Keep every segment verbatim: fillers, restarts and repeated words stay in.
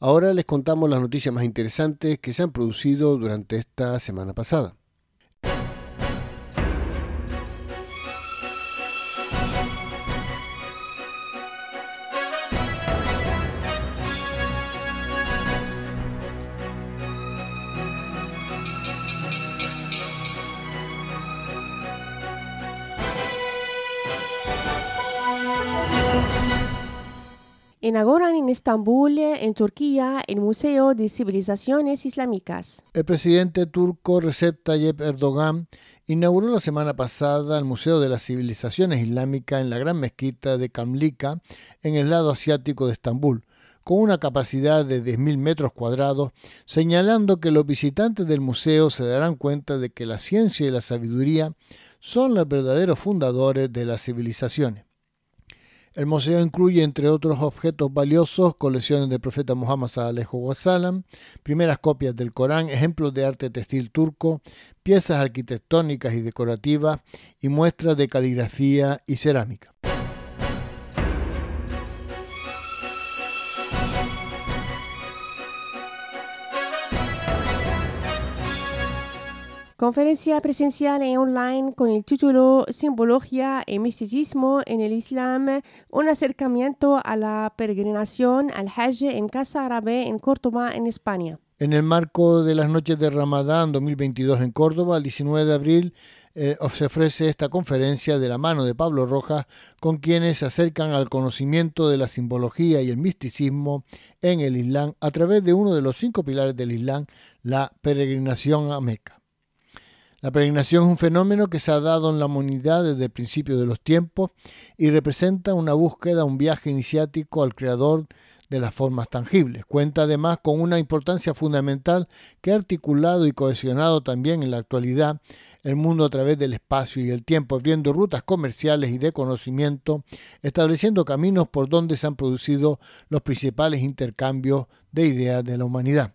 Ahora les contamos las noticias más interesantes que se han producido durante esta semana pasada. Inauguran en Estambul, en Turquía, el Museo de Civilizaciones Islámicas. El presidente turco Recep Tayyip Erdogan inauguró la semana pasada el Museo de las Civilizaciones Islámicas en la Gran Mezquita de Kamlika, en el lado asiático de Estambul, con una capacidad de diez mil metros cuadrados, señalando que los visitantes del museo se darán cuenta de que la ciencia y la sabiduría son los verdaderos fundadores de las civilizaciones. El museo incluye, entre otros objetos valiosos, colecciones del profeta Muhammad sallallahu alaihi wasallam, primeras copias del Corán, ejemplos de arte textil turco, piezas arquitectónicas y decorativas y muestras de caligrafía y cerámica. Conferencia presencial e online con el título Simbología y misticismo en el Islam, un acercamiento a la peregrinación al Hajj en Casa Árabe en Córdoba, en España. En el marco de las noches de Ramadán dos mil veintidós en Córdoba, el diecinueve de abril, eh, se ofrece esta conferencia de la mano de Pablo Rojas, con quienes se acercan al conocimiento de la simbología y el misticismo en el Islam a través de uno de los cinco pilares del Islam, la peregrinación a Meca. La peregrinación es un fenómeno que se ha dado en la humanidad desde el principio de los tiempos y representa una búsqueda, un viaje iniciático al Creador de las formas tangibles. Cuenta además con una importancia fundamental que ha articulado y cohesionado también en la actualidad el mundo a través del espacio y el tiempo, abriendo rutas comerciales y de conocimiento, estableciendo caminos por donde se han producido los principales intercambios de ideas de la humanidad.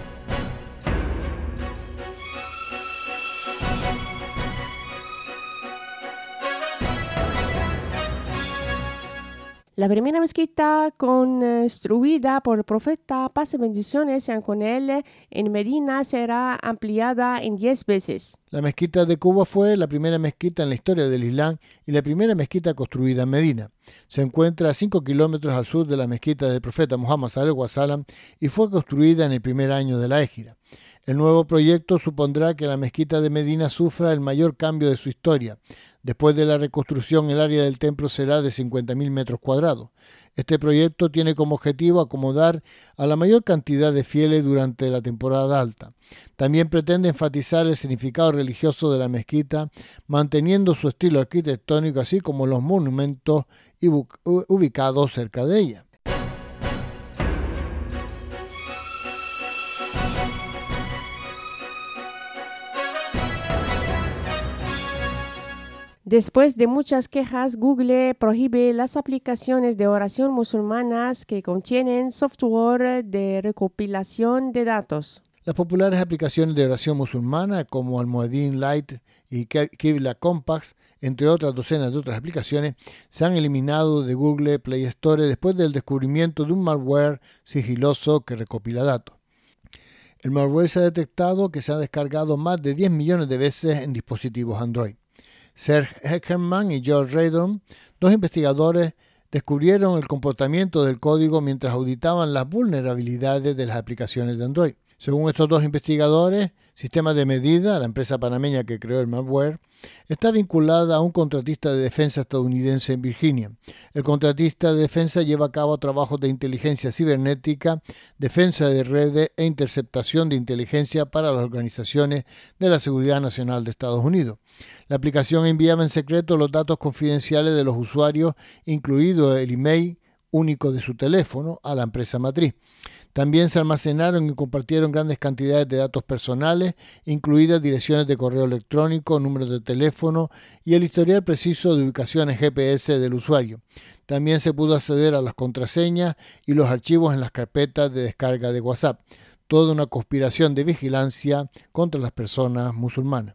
La primera mezquita construida por el profeta, paz y bendiciones sean con él, en Medina será ampliada en diez veces. La mezquita de Quba fue la primera mezquita en la historia del Islam y la primera mezquita construida en Medina. Se encuentra a cinco kilómetros al sur de la mezquita del profeta Muhammad sallallahu alaihi wasallam y fue construida en el primer año de la Égira. El nuevo proyecto supondrá que la mezquita de Medina sufra el mayor cambio de su historia. Después de la reconstrucción, el área del templo será de cincuenta mil metros cuadrados. Este proyecto tiene como objetivo acomodar a la mayor cantidad de fieles durante la temporada alta. También pretende enfatizar el significado religioso de la mezquita, manteniendo su estilo arquitectónico, así como los monumentos ubicados cerca de ella. Después de muchas quejas, Google prohíbe las aplicaciones de oración musulmanas que contienen software de recopilación de datos. Las populares aplicaciones de oración musulmana como Al-Muadhin Lite y Qibla Compass, entre otras docenas de otras aplicaciones, se han eliminado de Google Play Store después del descubrimiento de un malware sigiloso que recopila datos. El malware se ha detectado que se ha descargado más de diez millones de veces en dispositivos Android. Serge Heckerman y George Radon, dos investigadores, descubrieron el comportamiento del código mientras auditaban las vulnerabilidades de las aplicaciones de Android. Según estos dos investigadores, Sistemas de Medida, la empresa panameña que creó el malware, está vinculada a un contratista de defensa estadounidense en Virginia. El contratista de defensa lleva a cabo trabajos de inteligencia cibernética, defensa de redes e interceptación de inteligencia para las organizaciones de la Seguridad Nacional de Estados Unidos. La aplicación enviaba en secreto los datos confidenciales de los usuarios, incluido el email único de su teléfono, a la empresa matriz. También se almacenaron y compartieron grandes cantidades de datos personales, incluidas direcciones de correo electrónico, números de teléfono y el historial preciso de ubicaciones G P S del usuario. También se pudo acceder a las contraseñas y los archivos en las carpetas de descarga de WhatsApp. Toda una conspiración de vigilancia contra las personas musulmanas.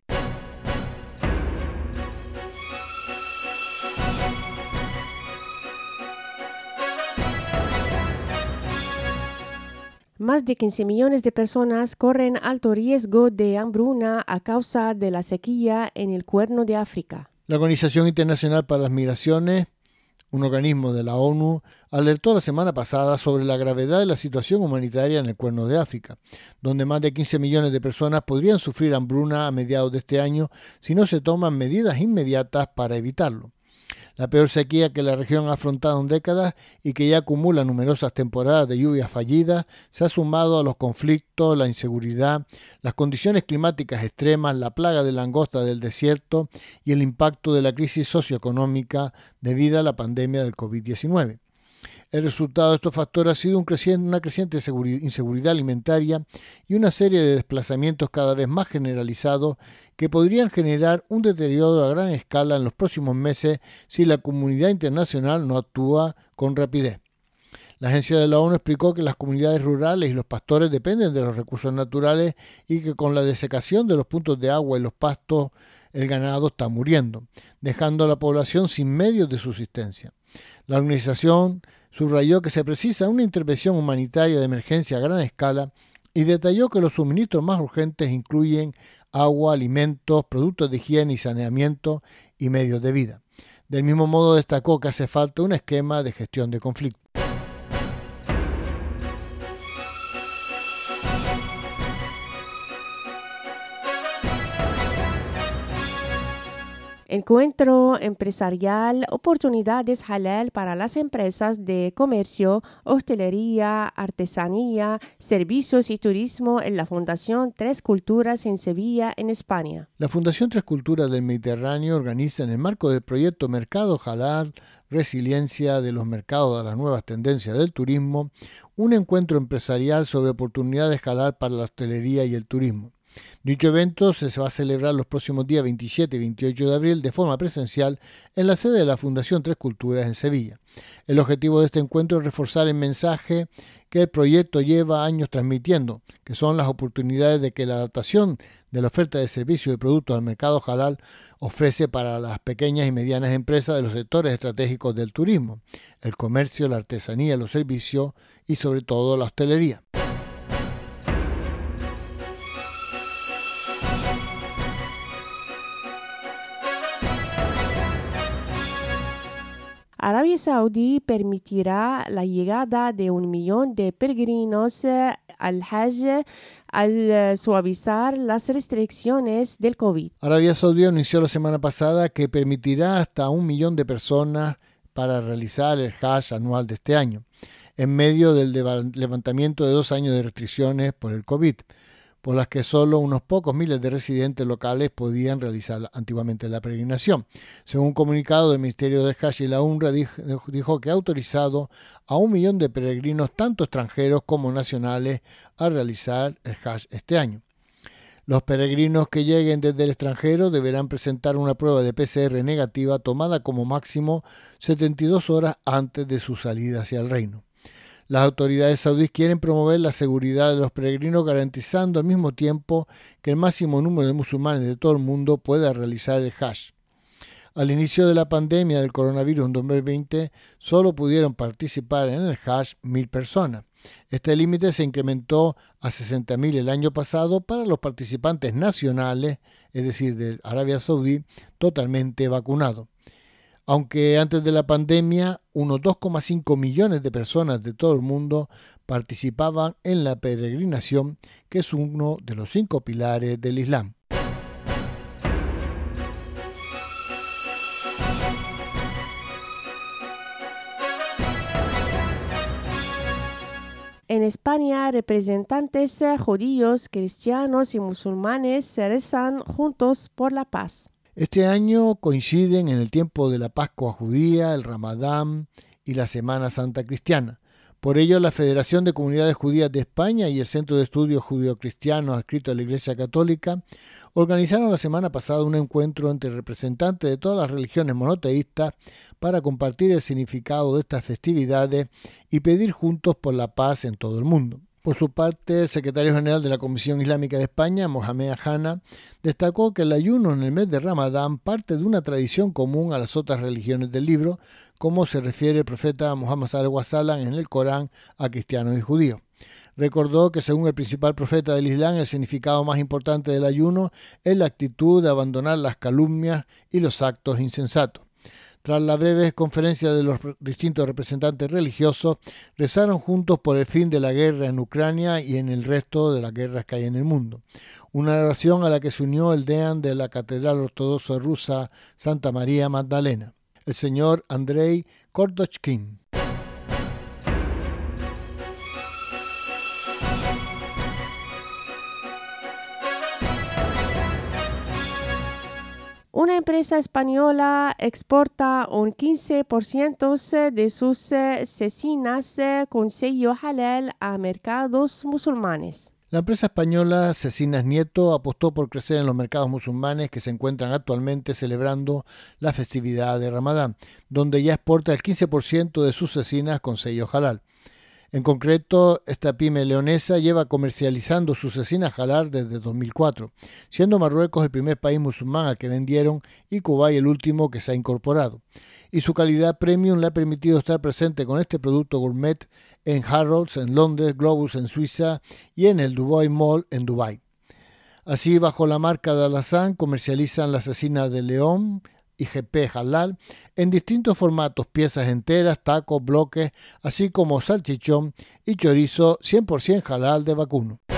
Más de quince millones de personas corren alto riesgo de hambruna a causa de la sequía en el Cuerno de África. La Organización Internacional para las Migraciones, un organismo de la ONU, alertó la semana pasada sobre la gravedad de la situación humanitaria en el Cuerno de África, donde más de quince millones de personas podrían sufrir hambruna a mediados de este año si no se toman medidas inmediatas para evitarlo. La peor sequía que la región ha afrontado en décadas y que ya acumula numerosas temporadas de lluvias fallidas se ha sumado a los conflictos, la inseguridad, las condiciones climáticas extremas, la plaga de langosta del desierto y el impacto de la crisis socioeconómica debido a la pandemia del covid diecinueve. El resultado de estos factores ha sido un creciente, una creciente inseguridad alimentaria y una serie de desplazamientos cada vez más generalizados que podrían generar un deterioro a gran escala en los próximos meses si la comunidad internacional no actúa con rapidez. La agencia de la ONU explicó que las comunidades rurales y los pastores dependen de los recursos naturales y que con la desecación de los puntos de agua y los pastos el ganado está muriendo, dejando a la población sin medios de subsistencia. La organización subrayó que se precisa una intervención humanitaria de emergencia a gran escala y detalló que los suministros más urgentes incluyen agua, alimentos, productos de higiene y saneamiento y medios de vida. Del mismo modo destacó que hace falta un esquema de gestión de conflictos. Encuentro empresarial, oportunidades halal para las empresas de comercio, hostelería, artesanía, servicios y turismo en la Fundación Tres Culturas en Sevilla, en España. La Fundación Tres Culturas del Mediterráneo organiza en el marco del proyecto Mercado Halal, Resiliencia de los mercados a las nuevas tendencias del turismo, un encuentro empresarial sobre oportunidades halal para la hostelería y el turismo. Dicho evento se va a celebrar los próximos días veintisiete y veintiocho de abril de forma presencial en la sede de la Fundación Tres Culturas en Sevilla. El objetivo de este encuentro es reforzar el mensaje que el proyecto lleva años transmitiendo, que son las oportunidades de que la adaptación de la oferta de servicios y productos al mercado halal ofrece para las pequeñas y medianas empresas de los sectores estratégicos del turismo, el comercio, la artesanía, los servicios y sobre todo la hostelería. Arabia Saudí permitirá la llegada de un millón de peregrinos al Hajj al suavizar las restricciones del COVID. Arabia Saudí anunció la semana pasada que permitirá hasta un millón de personas para realizar el Hajj anual de este año, en medio del levantamiento de dos años de restricciones por el COVID, por las que solo unos pocos miles de residentes locales podían realizar antiguamente la peregrinación. Según un comunicado del Ministerio del Hajj y la UNRWA, dijo que ha autorizado a un millón de peregrinos, tanto extranjeros como nacionales, a realizar el Hajj este año. Los peregrinos que lleguen desde el extranjero deberán presentar una prueba de P C R negativa tomada como máximo setenta y dos horas antes de su salida hacia el reino. Las autoridades saudíes quieren promover la seguridad de los peregrinos, garantizando al mismo tiempo que el máximo número de musulmanes de todo el mundo pueda realizar el Hajj. Al inicio de la pandemia del coronavirus en dos mil veinte, solo pudieron participar en el Hajj mil personas. Este límite se incrementó a sesenta mil el año pasado para los participantes nacionales, es decir, de Arabia Saudí, totalmente vacunados. Aunque antes de la pandemia, unos dos coma cinco millones de personas de todo el mundo participaban en la peregrinación, que es uno de los cinco pilares del Islam. En España, representantes judíos, cristianos y musulmanes rezan juntos por la paz. Este año coinciden en el tiempo de la Pascua judía, el Ramadán y la Semana Santa cristiana. Por ello, la Federación de Comunidades Judías de España y el Centro de Estudios Judío-Cristianos adscrito a la Iglesia Católica organizaron la semana pasada un encuentro entre representantes de todas las religiones monoteístas para compartir el significado de estas festividades y pedir juntos por la paz en todo el mundo. Por su parte, el secretario general de la Comisión Islámica de España, Mohamed Hanna, destacó que el ayuno en el mes de Ramadán parte de una tradición común a las otras religiones del libro, como se refiere el profeta Muhammad sallallahu alaihi wasallam en el Corán a cristianos y judíos. Recordó que según el principal profeta del Islam, el significado más importante del ayuno es la actitud de abandonar las calumnias y los actos insensatos. Tras la breve conferencia de los distintos representantes religiosos, rezaron juntos por el fin de la guerra en Ucrania y en el resto de las guerras que hay en el mundo. Una oración a la que se unió el deán de la Catedral Ortodoxa Rusa Santa María Magdalena, el señor Andrei Kordochkin. Una empresa española exporta un quince por ciento de sus cecinas con sello halal a mercados musulmanes. La empresa española Cecinas Nieto apostó por crecer en los mercados musulmanes que se encuentran actualmente celebrando la festividad de Ramadán, donde ya exporta el quince por ciento de sus cecinas con sello halal. En concreto, esta pyme leonesa lleva comercializando sus cecinas halal desde dos mil cuatro, siendo Marruecos el primer país musulmán al que vendieron y Kuwait el último que se ha incorporado. Y su calidad premium le ha permitido estar presente con este producto gourmet en Harrods en Londres, Globus en Suiza y en el Dubai Mall en Dubái. Así, bajo la marca de Al-Hassan, comercializan la cecina de león y G P halal en distintos formatos, piezas enteras, tacos, bloques, así como salchichón y chorizo cien por ciento halal de vacuno.